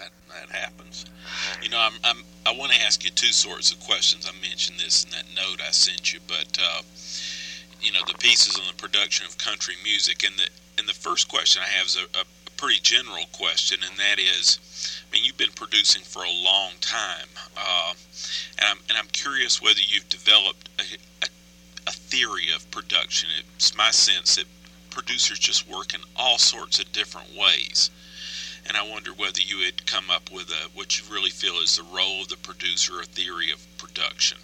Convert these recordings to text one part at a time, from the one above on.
that happens. You know, I want to ask you two sorts of questions. I mentioned this in that note I sent you, but you know, the pieces on the production of country music, and the first question I have is a pretty general question, and that is, I mean, you've been producing for a long time, and I'm curious whether you've developed a theory of production. It's my sense that producers just work in all sorts of different ways. And I wonder whether you had come up with what you really feel is the role of the producer, a theory of production.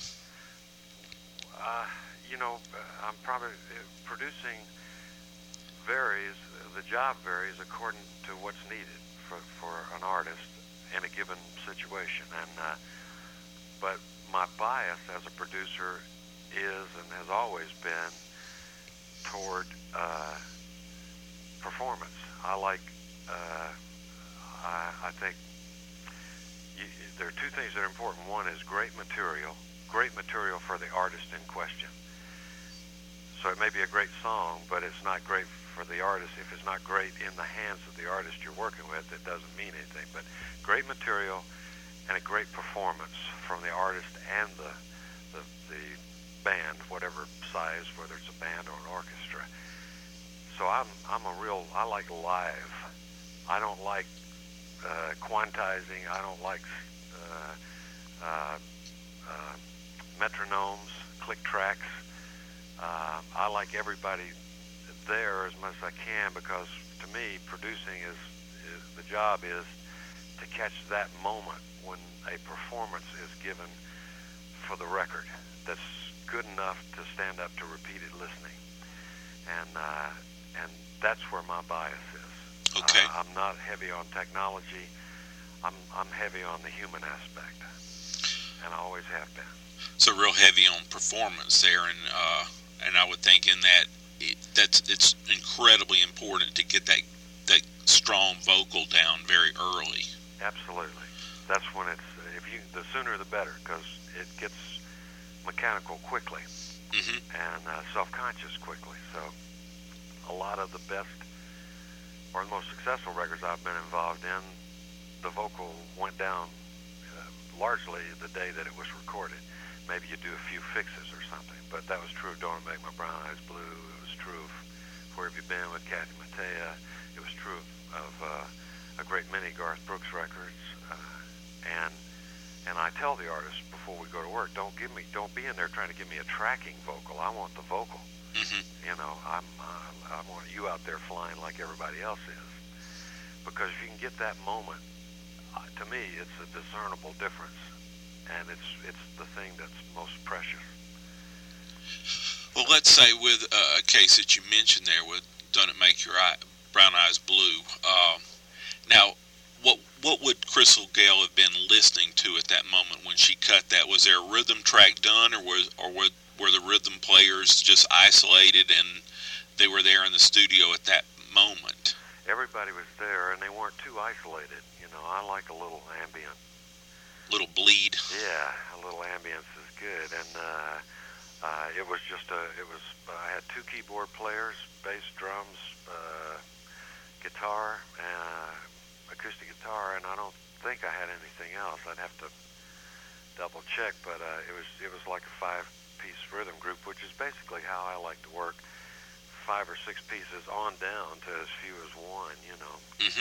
You know, I'm probably producing varies. The job varies according to what's needed for an artist in a given situation. And but my bias as a producer is and has always been toward performance. I like. I think there are two things that are important. One is great material for the artist in question. So it may be a great song, but it's not great for the artist. If it's not great in the hands of the artist you're working with, it doesn't mean anything. But great material and a great performance from the artist and the band, whatever size, whether it's a band or an orchestra. So I like live. I don't like quantizing. I don't like metronomes, click tracks. I like everybody there as much as I can, because to me, producing is the job is to catch that moment when a performance is given for the record that's good enough to stand up to repeated listening, and that's where my bias is. Okay. I'm not heavy on technology. I'm heavy on the human aspect, and I always have been. So real heavy on performance there, and I would think in that it's incredibly important to get that strong vocal down very early. Absolutely. That's when the sooner the better, because it gets mechanical quickly and self-conscious quickly. So a lot of the best or the most successful records I've been involved in, the vocal went down largely the day that it was recorded. Maybe you do a few fixes or something, but that was true of Don't It Make My Brown Eyes Blue. It was true of Where Have You Been with Kathy Mattea. It was true of a great many Garth Brooks records. And I tell the artist before we go to work, don't be in there trying to give me a tracking vocal. I want the vocal. You know, I want you out there flying like everybody else is. Because if you can get that moment, to me, it's a discernible difference. And it's the thing that's most precious. Well, let's say with a case that you mentioned there with Don't It Make Your Brown Eyes Blue. Now, what would Crystal Gayle have been listening to at that moment when she cut that? Was there a rhythm track done, or were the rhythm players just isolated and they were there in the studio at that moment? Everybody was there, and they weren't too isolated. You know, I like a little ambient. Little bleed. Yeah, a little ambience is good, and it was just I had two keyboard players, bass, drums, guitar, acoustic guitar, and I don't think I had anything else. I'd have to double check, but it was like a 5-piece rhythm group, which is basically how I like to work. 5 or 6 pieces on down to as few as one, you know.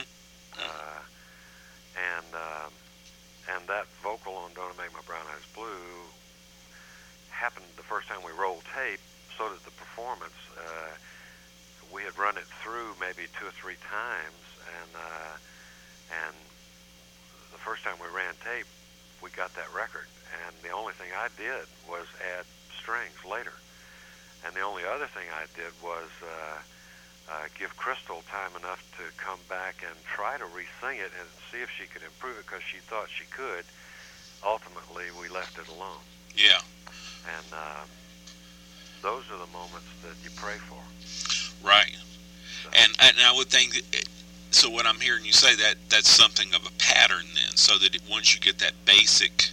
And that vocal on Don't It Make My Brown Eyes Blue happened the first time we rolled tape. So did the performance. We had run it through maybe 2 or 3 times, and the first time we ran tape, we got that record. And the only thing I did was add strings later. And the only other thing I did was give Crystal time enough to come back and try to re-sing it and see if she could improve it, because she thought she could. Ultimately, we left it alone. Yeah. And those are the moments that you pray for. Right. So. And I would think that, so what I'm hearing you say, that's something of a pattern then, so that once you get that basic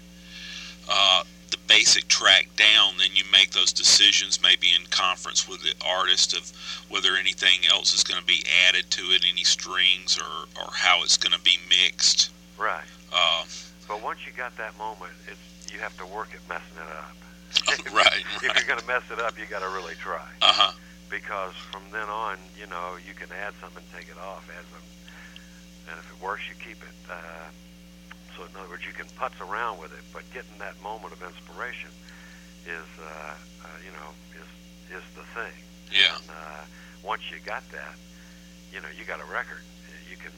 track down, then you make those decisions maybe in conference with the artist of whether anything else is going to be added to it, any strings, or how it's going to be mixed. Right. Uh, But once you got that moment, you have to work at messing it up. right. If you're going to mess it up, you got to really try. Uh-huh. Because from then on, you can add something and take it off, and if it works, you keep it. So in other words, you can putz around with it, but getting that moment of inspiration is the thing. Yeah. And once you got that, you got a record. You can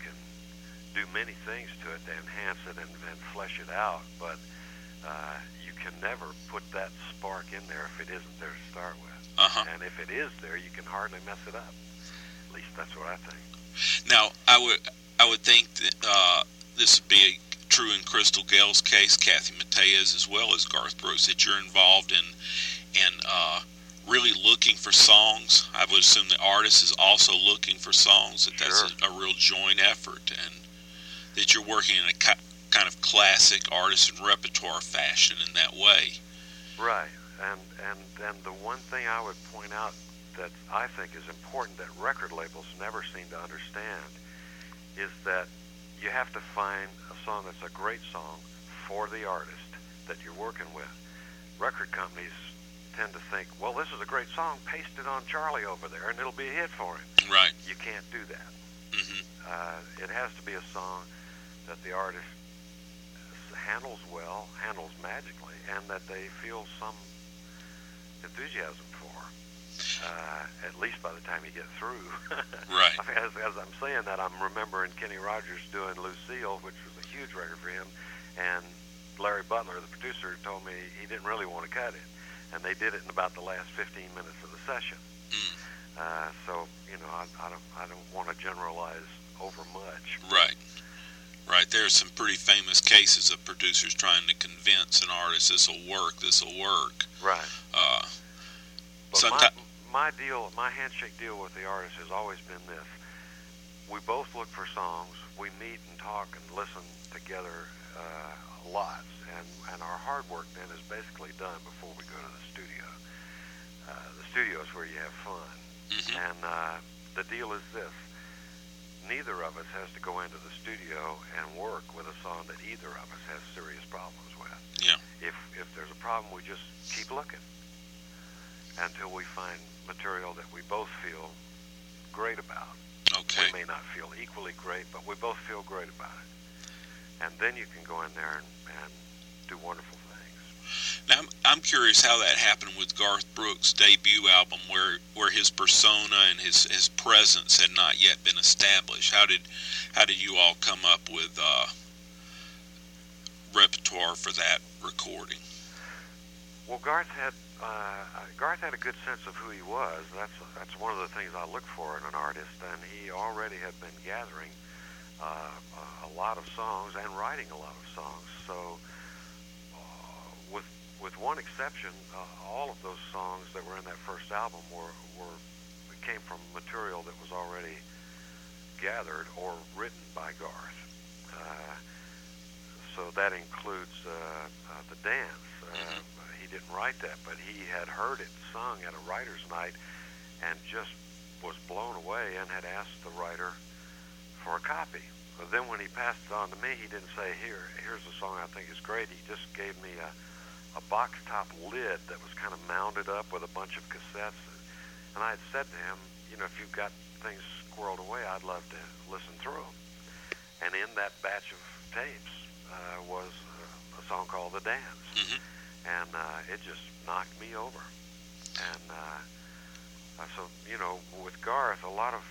do many things to it to enhance it and flesh it out, but you can never put that spark in there if it isn't there to start with. Uh-huh. And if it is there, you can hardly mess it up. At least that's what I think. Now, I would think that this would be true in Crystal Gale's case, Kathy Mattea, as well as Garth Brooks, that you're involved in really looking for songs. I would assume the artist is also looking for songs, that that's Sure. a real joint effort, and that you're working in a kind of classic artist and repertoire fashion in that way. Right. And the one thing I would point out that I think is important that record labels never seem to understand is that you have to find a song that's a great song for the artist that you're working with. Record companies tend to think, well, this is a great song, paste it on Charlie over there, and it'll be a hit for him. Right. You can't do that. Mm-hmm. It has to be a song that the artist handles well, handles magically, and that they feel some enthusiasm for, at least by the time you get through. Right. As I'm saying that, I'm remembering Kenny Rogers doing Lucille, which was a huge record for him, and Larry Butler, the producer, told me he didn't really want to cut it, and they did it in about the last 15 minutes of the session. So, I don't want to generalize over much. Right. Right. There are some pretty famous cases of producers trying to convince an artist this will work. Right. Sometimes my handshake deal with the artist has always been this. We both look for songs. We meet and talk and listen together lots, and our hard work then is basically done before we go to the studio. The studio is where you have fun. Mm-hmm. And the deal is this. Neither of us has to go into the studio and work with a song that either of us has serious problems with. Yeah. If there's a problem, we just keep looking until we find material that we both feel great about. Okay. We may not feel equally great, but we both feel great about it. And then you can go in there and do wonderful things. Now, I'm curious how that happened with Garth Brooks' debut album, where his persona and his presence had not yet been established. How did you all come up with repertoire for that recording? Well, Garth had a good sense of who he was. That's one of the things I look for in an artist, and he already had been gathering a lot of songs and writing a lot of songs. So, with one exception, all of those songs that were in that first album came from material that was already gathered or written by Garth. So that includes the dance. He didn't write that, but he had heard it sung at a writer's night and just was blown away and had asked the writer for a copy. But then when he passed it on to me, he didn't say, here's a song I think is great. He just gave me a box top lid that was kind of mounded up with a bunch of cassettes. And I had said to him, if you've got things squirreled away, I'd love to listen through them. And in that batch of tapes was a song called The Dance. Mm-hmm. And it just knocked me over. And so, with Garth, a lot of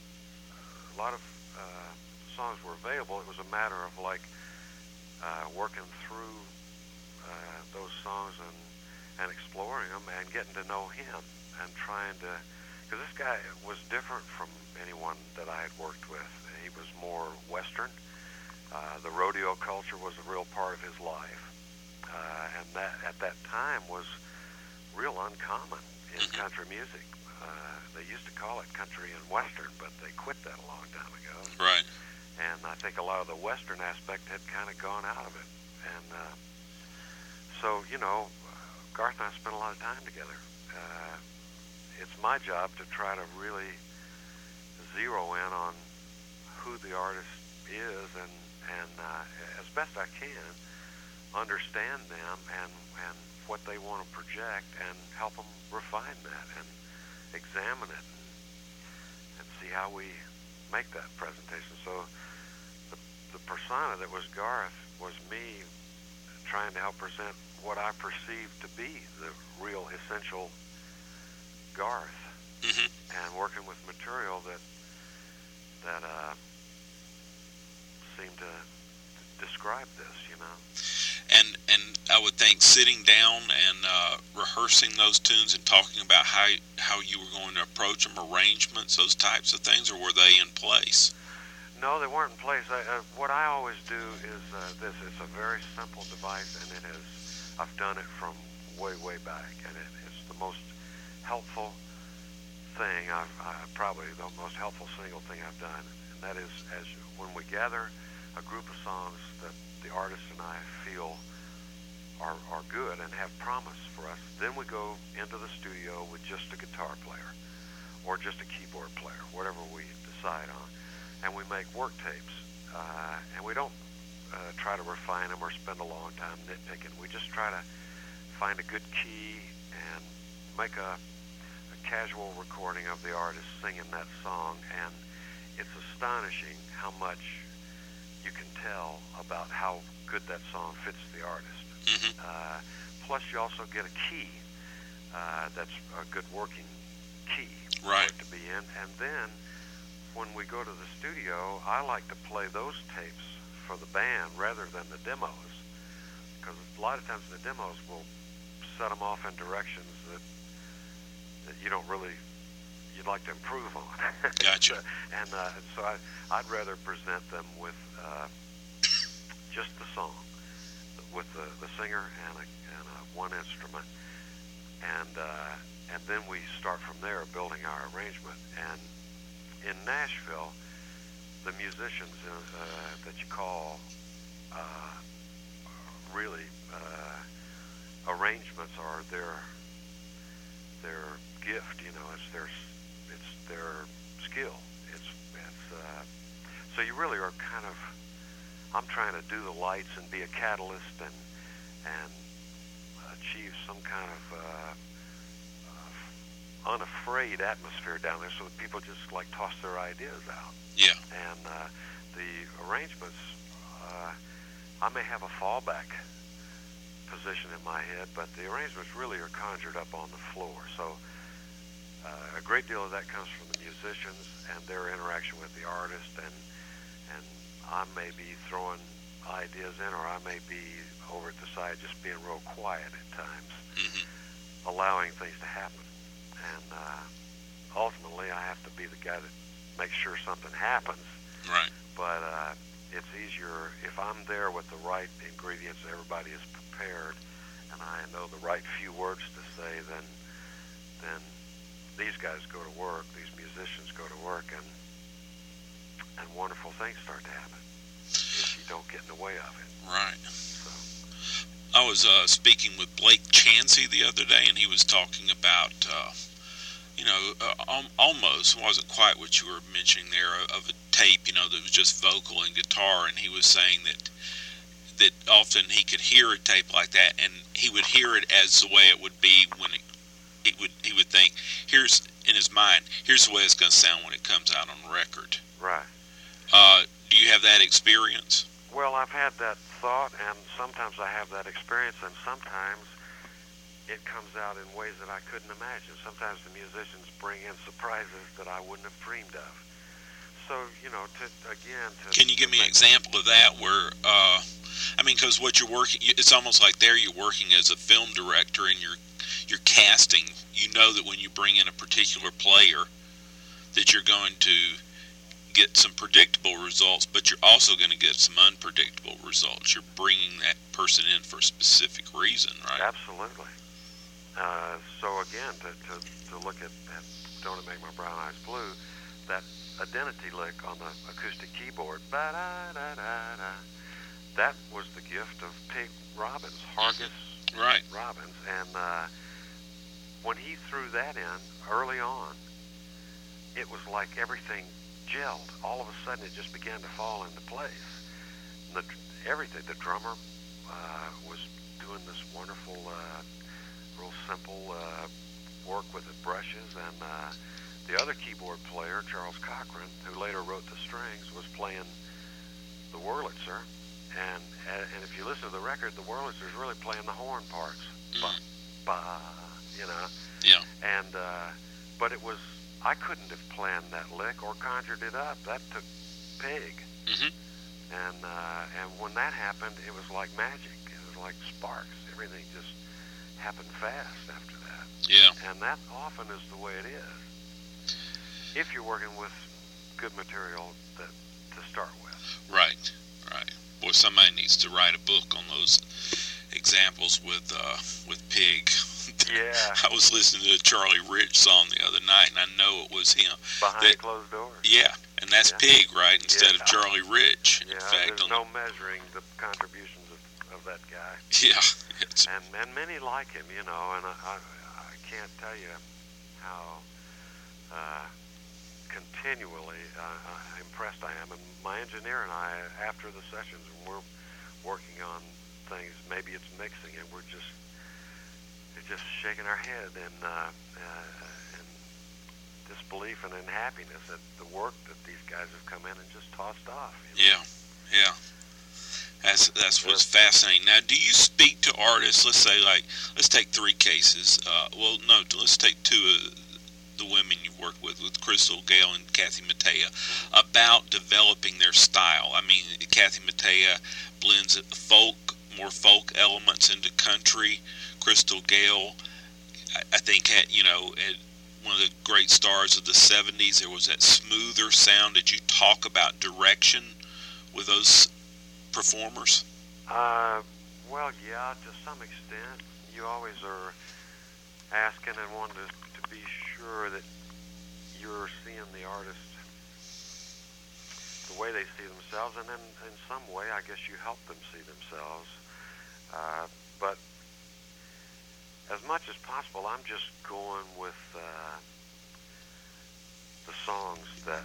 songs were available. It was a matter of working through those songs and exploring them and getting to know him and trying to, because this guy was different from anyone that I had worked with. He was more Western. The rodeo culture was a real part of his life. And that at that time was real uncommon in country music. They used to call it country and Western, but they quit that a long time ago. Right. And I think a lot of the Western aspect had kind of gone out of it. And so, Garth and I spent a lot of time together. It's my job to try to really zero in on who the artist is and as best I can, understand them and what they want to project, and help them refine that and examine it and see how we make that presentation. So the persona that was Garth was me trying to help present what I perceived to be the real essential Garth, and working with material that seemed to describe this, you know. And I would think sitting down and rehearsing those tunes and talking about how you were going to approach them, arrangements, those types of things, or were they in place? No, they weren't in place. What I always do is this. It's a very simple device, and I've done it from way back, and it's the most helpful thing. Probably the most helpful single thing I've done, and that is when we gather a group of songs that the artist and I feel are good and have promise for us, then we go into the studio with just a guitar player or just a keyboard player, whatever we decide on, and we make work tapes, and we don't try to refine them or spend a long time nitpicking. We just try to find a good key and make a casual recording of the artist singing that song, and it's astonishing how much you can tell about how good that song fits the artist. Plus, you also get a key that's a good working key for it to be in. And then, when we go to the studio, I like to play those tapes for the band rather than the demos, because a lot of times the demos will set them off in directions that you don't really, you'd like to improve on. Gotcha. And so I'd rather present them with just the song, with the singer and one instrument, and then we start from there building our arrangement. And in Nashville, the musicians that you call really arrangements are their gift. You know, it's their skill. It's so you really are kind of, I'm trying to do the lights and be a catalyst and achieve some kind of unafraid atmosphere down there, so that people just like toss their ideas out. Yeah. And the arrangements, I may have a fallback position in my head, but the arrangements really are conjured up on the floor. So a great deal of that comes from the musicians and their interaction with the artist, and I may be throwing ideas in, or I may be over at the side just being real quiet at times, allowing things to happen. And ultimately, I have to be the guy that makes sure something happens. Right. But it's easier if I'm there with the right ingredients, everybody is prepared, and I know the right few words to say, then these guys go to work, these musicians go to work, and wonderful things start to happen if you don't get in the way of it. Right. So. I was speaking with Blake Chansey the other day, and he was talking about, almost wasn't quite what you were mentioning there, of a tape, that was just vocal and guitar, and he was saying that often he could hear a tape like that, and he would hear it as the way it would be when he would think, here's, in his mind, here's the way it's going to sound when it comes out on record. Right. Do you have that experience? Well, I've had that thought, and sometimes I have that experience, and sometimes it comes out in ways that I couldn't imagine. Sometimes the musicians bring in surprises that I wouldn't have dreamed of. So, Can you give me an example of that where, because what you're working, it's almost like there you're working as a film director and you're casting. You know that when you bring in a particular player that you're going to get some predictable results, but you're also going to get some unpredictable results. You're bringing that person in for a specific reason, right? Absolutely. So again, to look at Don't It Make My Brown Eyes Blue, that identity lick on the acoustic keyboard, ba-da-da-da-da, that was the gift of Pig Robbins, Hargus Robbins. And when he threw that in early on, it was like everything gelled. All of a sudden, it just began to fall into place. everything. The drummer was doing this wonderful, real simple work with the brushes, and the other keyboard player, Charles Cochran, who later wrote the strings, was playing the Wurlitzer. And if you listen to the record, the Wurlitzer's really playing the horn parts. Ba, ba, you know. Yeah. And but it was, I couldn't have planned that lick or conjured it up. That took Pig. Mm-hmm. And when that happened, it was like magic. It was like sparks. Everything just happened fast after that. Yeah. And that often is the way it is, if you're working with good material to start with. Right. Right. Boy, somebody needs to write a book on those examples with Pig. Yeah. I was listening to a Charlie Rich song the other night, and I know it was him. Behind closed doors. Yeah, and that's Pig, right, instead of Charlie Rich. Yeah, in fact, there's no measuring the contributions of that guy. Yeah. And many like him, you know, and I can't tell you how continually impressed I am. And my engineer and I, after the sessions, when we're working on things, maybe it's mixing, and we're just shaking our head in disbelief and in happiness at the work that these guys have come in and just tossed off. You know? Yeah. That's what's fascinating. Now, do you speak to artists? Let's take three cases. Let's take two of the women you've worked with Crystal Gayle and Kathy Mattea, about developing their style. I mean, Kathy Mattea blends more folk elements into country. Crystal Gayle, I think, had one of the great stars of the 70s. There was that smoother sound. Did you talk about direction with those performers? Well, yeah, to some extent. You always are asking and wanting to be sure that you're seeing the artist the way they see themselves, and then in some way, I guess you help them see themselves. But as much as possible, I'm just going with the songs that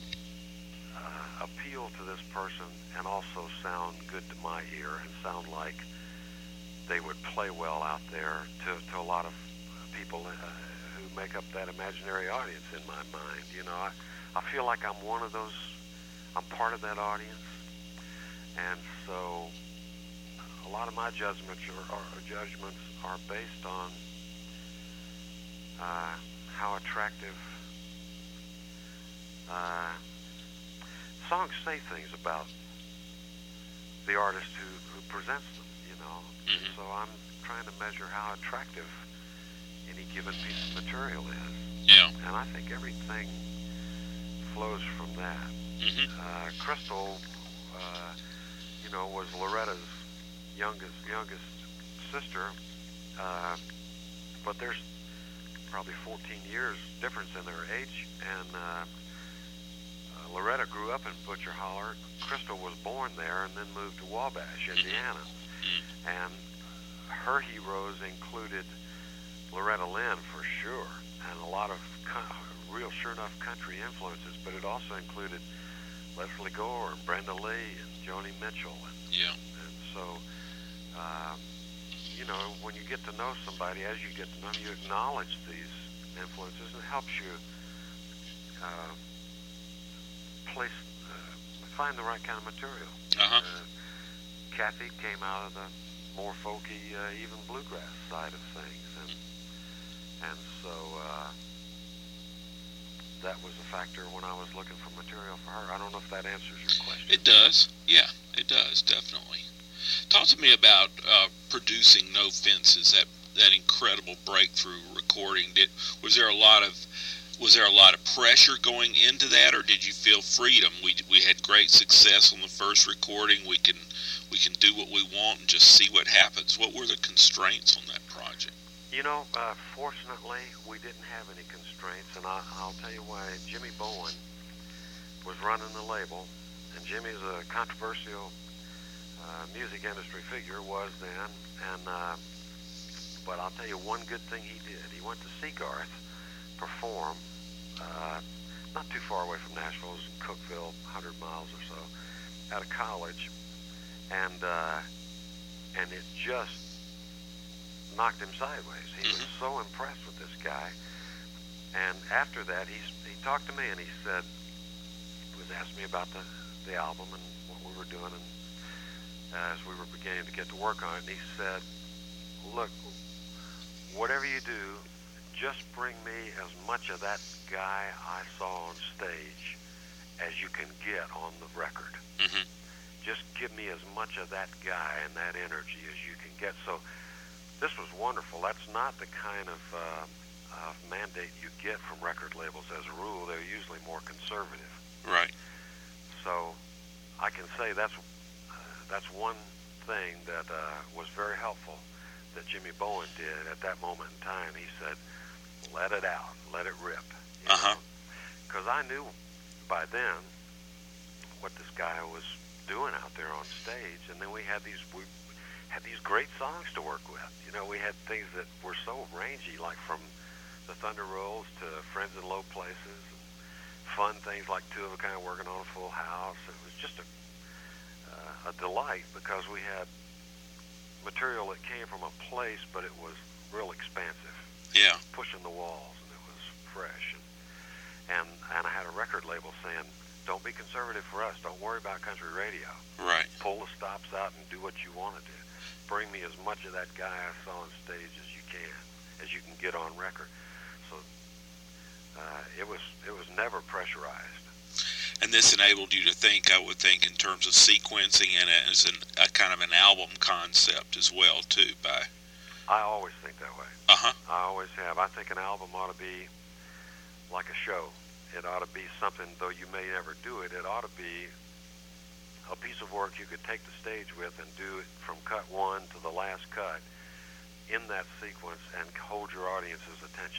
appeal to this person and also sound good to my ear and sound like they would play well out there to a lot of people who make up that imaginary audience in my mind. You know, I feel like I'm one of those, I'm part of that audience, and so a lot of my judgments are based on how attractive songs say things about the artist who presents them, you know. Mm-hmm. So I'm trying to measure how attractive any given piece of material is. Yeah. And I think everything flows from that. Mm-hmm. Crystal, was Loretta's youngest sister, but there's probably 14 years difference in their age, and Loretta grew up in Butcher Holler. Crystal was born there and then moved to Wabash, Indiana. Mm-hmm. And her heroes included Loretta Lynn for sure, and a lot of real sure enough country influences, but it also included Leslie Gore and Brenda Lee and Joni Mitchell. And so, when you get to know somebody, as you get to know them, you acknowledge these influences, and it helps you find the right kind of material. Uh-huh. Kathy came out of the more folky, even bluegrass side of things, and so that was a factor when I was looking for material for her. I don't know if that answers your question. It does. Yeah, it does, definitely. Talk to me about producing No Fences, that incredible breakthrough recording. Was there a lot of pressure going into that, or did you feel freedom? We had great success on the first recording. We can do what we want and just see what happens. What were the constraints on that project? Fortunately, we didn't have any constraints, and I'll tell you why. Jimmy Bowen was running the label, and Jimmy's a controversial music industry figure, was then, and but I'll tell you one good thing he did. He went to see Garth perform, not too far away from Nashville, it was in Cookeville, 100 miles or so, out of college, and it just knocked him sideways. He was so impressed with this guy. And after that, he talked to me, and he said, he was asking me about the album and what we were doing, and as we were beginning to get to work on it, and he said, look, whatever you do, just bring me as much of that guy I saw on stage as you can get on the record. Mm-hmm. Just give me as much of that guy and that energy as you can get. So this was wonderful. That's not the kind of mandate you get from record labels as a rule. They're usually more conservative. Right. So I can say that's one thing that was very helpful that Jimmy Bowen did at that moment in time. He said, let it out, let it rip. Because I knew by then what this guy was doing out there on stage, and then we had these great songs to work with. You know, we had things that were so rangy, like from the Thunder Rolls to Friends in Low Places, and fun things like Two of a Kind working on a Full House. It was just a delight because we had material that came from a place, but it was real expansive. Yeah. Pushing the walls, and it was fresh. And I had a record label saying, don't be conservative for us. Don't worry about country radio. Right. Pull the stops out and do what you want to do. Bring me as much of that guy I saw on stage as you can get on record. So it was never pressurized. And this enabled you to think, I would think, in terms of sequencing and as a kind of an album concept as well, too. I always think that way. Uh-huh. I always have. I think an album ought to be like a show. It ought to be something, though you may never do it, it ought to be a piece of work you could take the stage with and do it from cut one to the last cut in that sequence and hold your audience's attention.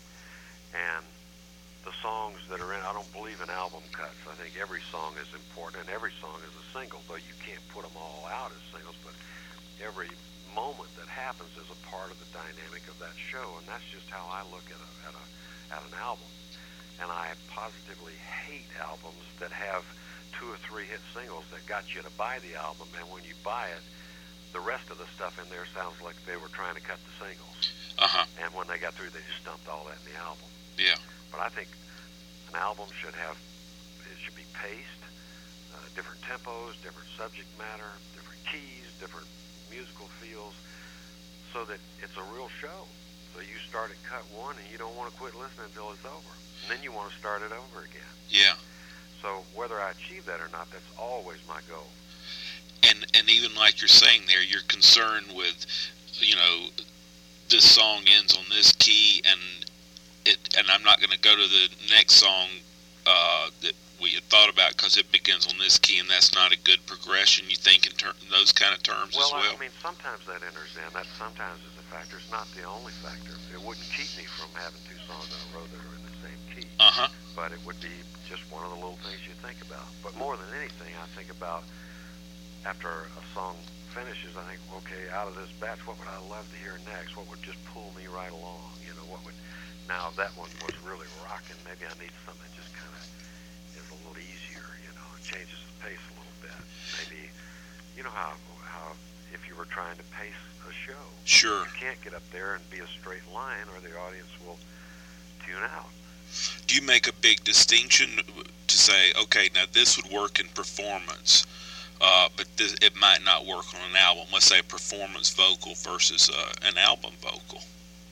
And the songs that are in, I don't believe in album cuts. I think every song is important, and every song is a single, though you can't put them all out as singles, but every moment that happens is a part of the dynamic of that show, and that's just how I look at an album. And I positively hate albums that have 2 or 3 hit singles that got you to buy the album, and when you buy it, the rest of the stuff in there sounds like they were trying to cut the singles. Uh-huh. And when they got through, they just dumped all that in the album. Yeah. But I think an album should be paced, different tempos, different subject matter, different keys, different musical feels, so that it's a real show. So you start at cut one and you don't want to quit listening until it's over. And then you want to start it over again. Yeah. So whether I achieve that or not, that's always my goal. And even like you're saying there, you're concerned with, you know, this song ends on this key, and I'm not going to go to the next song that we had thought about because it begins on this key, and that's not a good progression. You think in those kind of terms as well? I mean, sometimes that enters in. That sometimes is a factor. It's not the only factor. It wouldn't keep me from having 2 songs in a row that are in the same key. Uh-huh. But it would be just one of the little things you think about. But more than anything, I think about after a song finishes, I think, okay, out of this batch, what would I love to hear next? What would just pull me right along? You know, what would... Now, that one was really rocking. Maybe I need something that just kind of is a little easier, you know, it changes the pace a little bit. Maybe, you know how if you were trying to pace a show, sure, you can't get up there and be a straight line or the audience will tune out. Do you make a big distinction to say, okay, now this would work in performance, but it might not work on an album? Let's say a performance vocal versus an album vocal.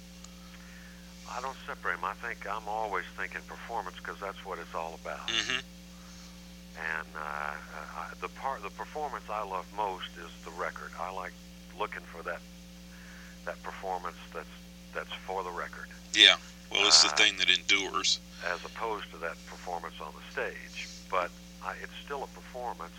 I don't separate them. I think I'm always thinking performance because that's what it's all about. Mm-hmm. And the performance I love most is the record. I like looking for that performance that's for the record. Yeah. Well, it's the thing that endures. As opposed to that performance on the stage. But it's still a performance,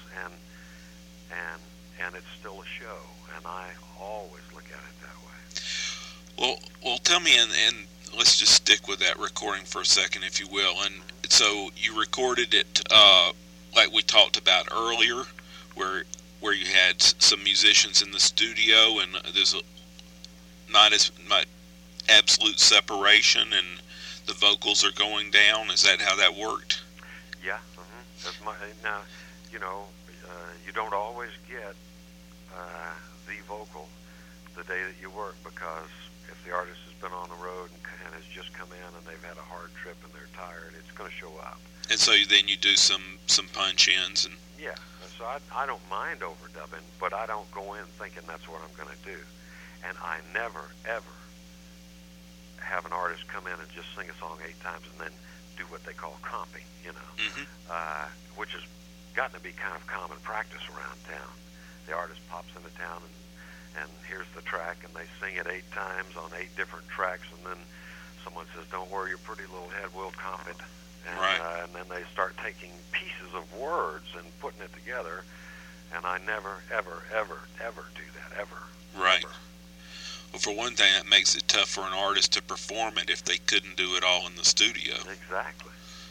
and it's still a show, and I always look at it that way. Well, tell me, and let's just stick with that recording for a second, if you will. And so you recorded it like we talked about earlier, where you had some musicians in the studio, and there's not as much absolute separation, and the vocals are going down. Is that how that worked? Yeah. Mm-hmm. Now, you know, you don't always get the vocal the day that you work, because if the artist has been on the road and has just come in and they've had a hard trip and they're tired, it's going to show up. And so then you do some punch-ins and... Yeah, so I don't mind overdubbing, but I don't go in thinking that's what I'm going to do. And I never, ever have an artist come in and just sing a song 8 times and then do what they call comping, which has gotten to be kind of common practice around town. The artist pops into town and here's the track, and they sing it 8 times on 8 different tracks, and then someone says, "Don't worry your pretty little head, we'll comp it." And, right. And then they start taking pieces of words and putting it together, and I never, ever, ever, ever do that, ever. Right. Ever. Well, for one thing, that makes it tough for an artist to perform it if they couldn't do it all in the studio. Exactly.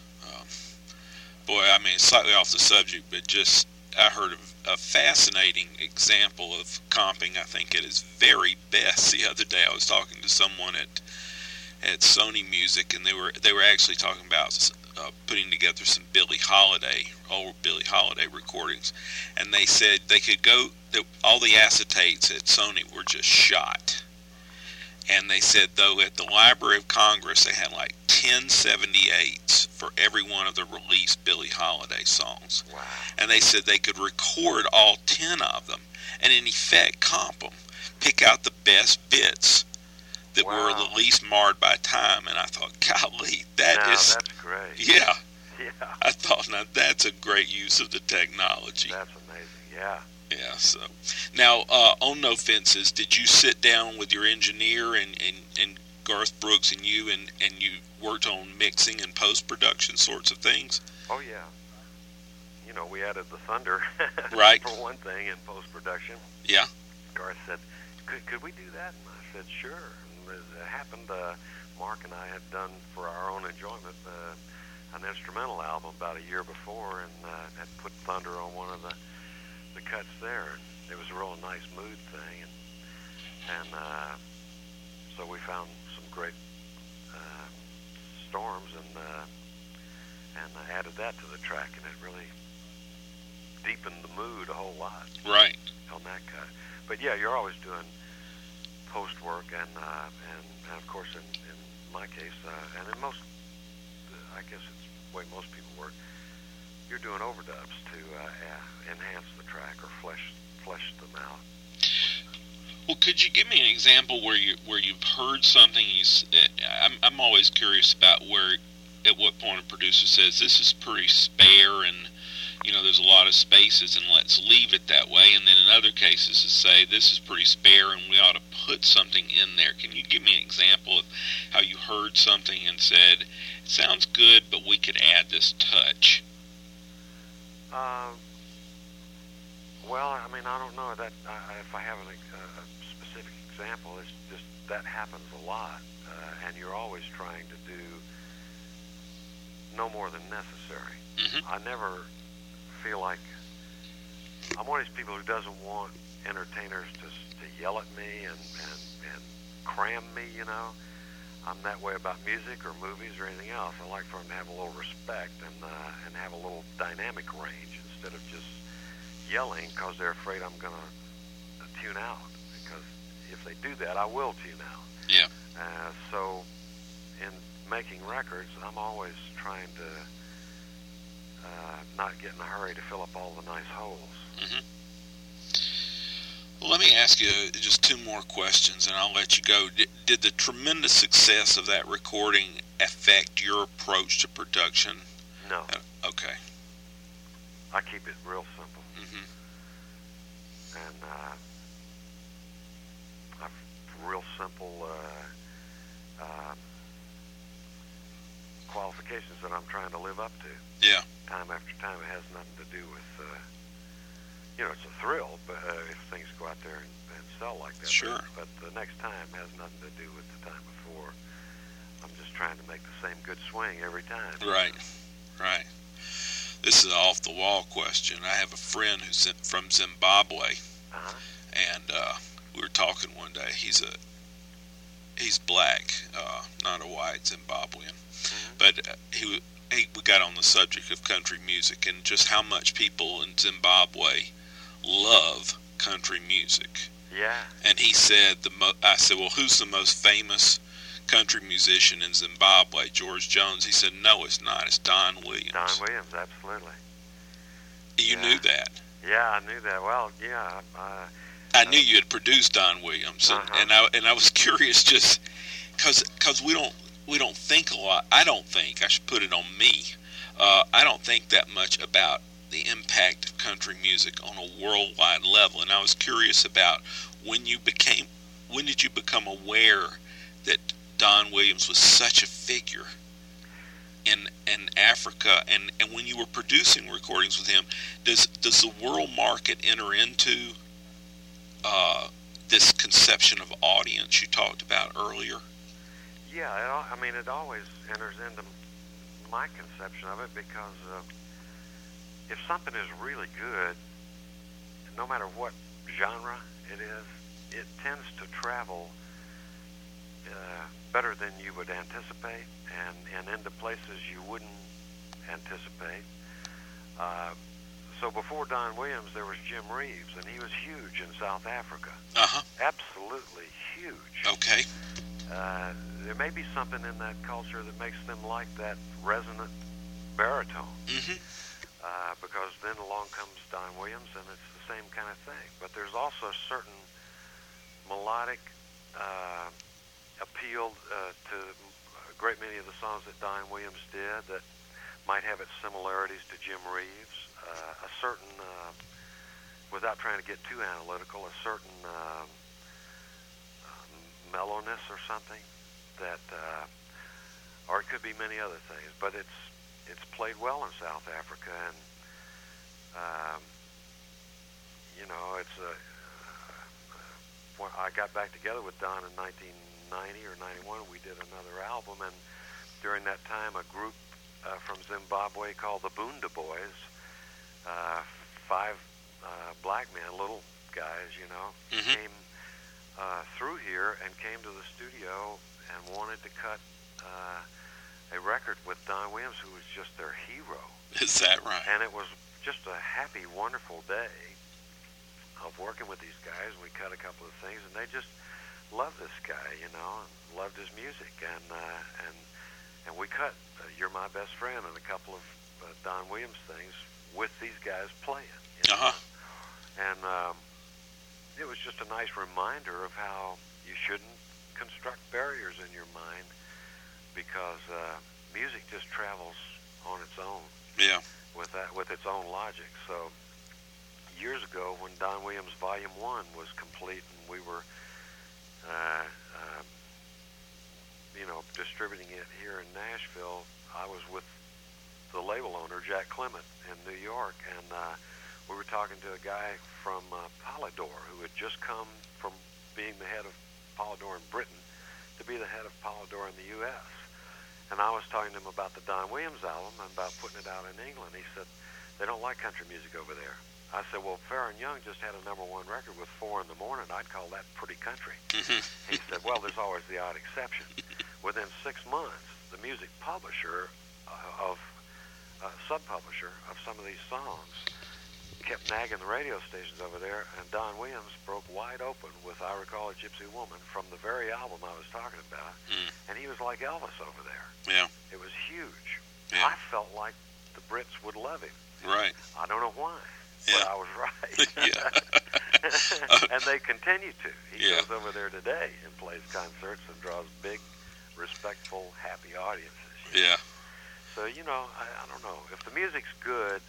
Boy, I mean, it's slightly off the subject, but just I heard a fascinating example of comping. I think at its very best the other day. I was talking to someone at Sony Music, and they were actually talking about putting together some old Billie Holiday recordings, and they said they could go. All the acetates at Sony were just shot. And they said, though, at the Library of Congress, they had like 10 78s for every one of the released Billie Holiday songs. Wow. And they said they could record all 10 of them and, in effect, comp them, pick out the best bits that were the least marred by time. And I thought, golly, that's great. Yeah. Yeah. I thought, now, that's a great use of the technology. That's amazing, yeah. Yeah, so now on No Fences, did you sit down with your engineer and Garth Brooks and you worked on mixing and post-production sorts of things? Oh, yeah. We added the thunder, right, for one thing, in post-production. Yeah. Garth said, could we do that? And I said, sure. And it happened, Mark and I had done, for our own enjoyment, an instrumental album about a year before, and had put thunder on one of the cuts there, and it was a real nice mood thing, and so we found some great storms, and I added that to the track, and it really deepened the mood a whole lot. Right. On that cut. But yeah, you're always doing post work, and of course in my case, and in most, I guess it's the way most people work, you're doing overdubs to enhance the track or flesh them out. Well, could you give me an example where you've heard something? I'm always curious about at what point a producer says this is pretty spare, and there's a lot of spaces, and let's leave it that way. And then in other cases, to say this is pretty spare, and we ought to put something in there. Can you give me an example of how you heard something and said it sounds good, but we could add this touch? Well, I mean, I don't know that if I have a specific example. It's just that happens a lot, and you're always trying to do no more than necessary. Mm-hmm. I never feel like I'm one of these people who doesn't want entertainers to yell at me and cram me. I'm that way about music or movies or anything else. I like for them to have a little respect and have a little dynamic range instead of just yelling because they're afraid I'm going to tune out. Because if they do that, I will tune out. Yeah. So in making records, I'm always trying to not get in a hurry to fill up all the nice holes. Mm-hmm. Well, let me ask you just 2 more questions, and I'll let you go. Did the tremendous success of that recording affect your approach to production? No. Okay. I keep it real simple. Mm-hmm. And I've real simple qualifications that I'm trying to live up to. Yeah. Time after time, it has nothing to do with, it's a thrill, but if things go out there and sell like that. Sure. But the next time has nothing to do with the time before. I'm just trying to make the same good swing every time. Right. Right. This is an off-the-wall question. I have a friend who's from Zimbabwe, and we were talking one day. He's black, not a white Zimbabwean, but we got on the subject of country music and just how much people in Zimbabwe love country music. Yeah. And he said, I said, well, who's the most famous country musician in Zimbabwe? George Jones. He said, no, it's not. It's Don Williams. Don Williams, absolutely. You knew that? Yeah, I knew that. Well, yeah. I knew you had produced Don Williams, and I was curious just because we don't think a lot. I don't think, I should put it on me, I don't think that much about the impact of country music on a worldwide level. And I was curious about when did you become aware that Don Williams was such a figure in Africa, and when you were producing recordings with him, does the world market enter into this conception of audience you talked about earlier? Yeah, I mean, it always enters into my conception of it, because if something is really good, no matter what genre it is, it tends to travel better than you would anticipate, and into places you wouldn't anticipate. So before Don Williams, there was Jim Reeves, and he was huge in South Africa. Absolutely huge. Okay. There may be something in that culture that makes them like that resonant baritone. Because then along comes Don Williams, and it's the same kind of thing. But there's also a certain melodic appeal to a great many of the songs that Don Williams did that might have its similarities to Jim Reeves. A certain, without trying to get too analytical, a certain mellowness or something that, or it could be many other things. But it's played well in South Africa, and it's when I got back together with Don in 1990 or 91, we did another album, and during that time, a group from Zimbabwe called the Boonda Boys, 5 black men, little guys, came through here and came to the studio and wanted to cut a record with Don Williams, who was just their hero. Is that right? And it was just a happy, wonderful day of working with these guys. We cut a couple of things, and they just loved this guy, and loved his music. And we cut "You're My Best Friend" and a couple of Don Williams things with these guys playing. And it was just a nice reminder of how you shouldn't construct barriers in your mind, because music just travels on its own. Yeah. With its own logic. So years ago, when Don Williams Volume 1 was complete, and we were distributing it here in Nashville, I was with the label owner, Jack Clement, in New York, and we were talking to a guy from Polydor, who had just come from being the head of Polydor in Britain to be the head of Polydor in the U.S. And I was talking to him about the Don Williams album and about putting it out in England. He said, they don't like country music over there. I said, well, Farron Young just had a #1 record with 4 in the Morning. I'd call that pretty country. He said, well, there's always the odd exception. Within 6 months, the music publisher sub-publisher of some of these songs kept nagging the radio stations over there, and Don Williams broke wide open with "I Recall a Gypsy Woman" from the very album I was talking about, and he was like Elvis over there. Yeah. It was huge. Yeah. I felt like the Brits would love him. Right. I don't know why, yeah. but I was right. Yeah. And they continue to. He Yeah. goes over there today and plays concerts and draws big, respectful, happy audiences. Yeah. So, I don't know. If the music's good,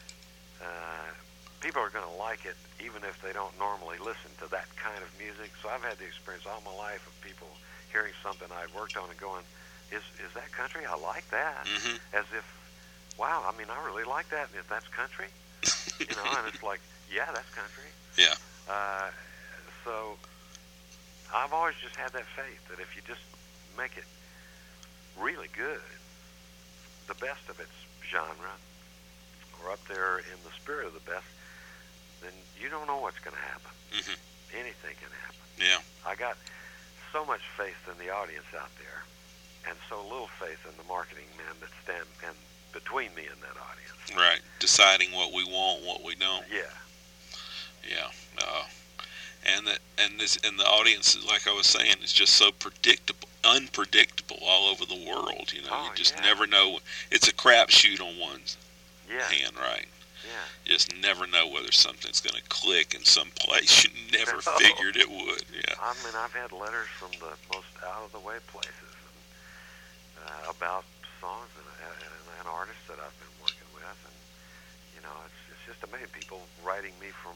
people are going to like it, even if they don't normally listen to that kind of music. So I've had the experience all my life of people hearing something I'd worked on and going, is that country? I like that. As if, wow, I really like that, and if that's country? And it's like, yeah, that's country. Yeah. So I've always just had that faith that if you just make it really good, the best of its genre, or up there in the spirit of the best, then you don't know what's going to happen. Anything can happen. Yeah. I got so much faith in the audience out there, and so little faith in the marketing men that stand in between me and that audience. Right. Deciding what we want, what we don't. Yeah. Yeah. Uh, and the audience, like I was saying, is just so unpredictable all over the world. You just never know. It's a crapshoot on one hand, right? Yeah. You just never know whether something's going to click in some place you never figured it would. Yeah. I mean, I've had letters from the most out of the way places about songs and artists that I've been working with, and it's just amazing. People writing me from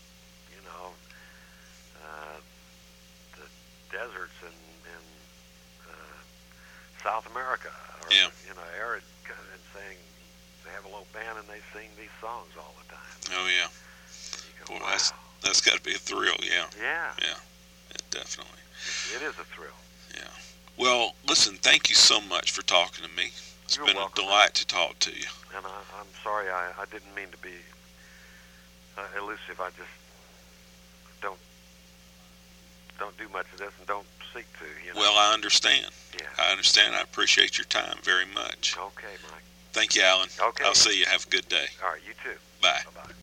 the deserts in South America, or arid, and saying they have a little band and they sing these songs all the time. Oh yeah. Go, Boy, wow. that's got to be a thrill. Yeah. Yeah. Yeah. Definitely. It is a thrill. Yeah. Well, listen. Thank you so much for talking to me. It's You're been welcome. a delight to talk to you. And I'm sorry I didn't mean to be elusive. I just don't do much of this and don't seek to. Well, I understand. Yeah. I understand. I appreciate your time very much. Okay, Mike. Thank you, Alan. Okay. I'll see you. Have a good day. All right, you too. Bye. Bye-bye.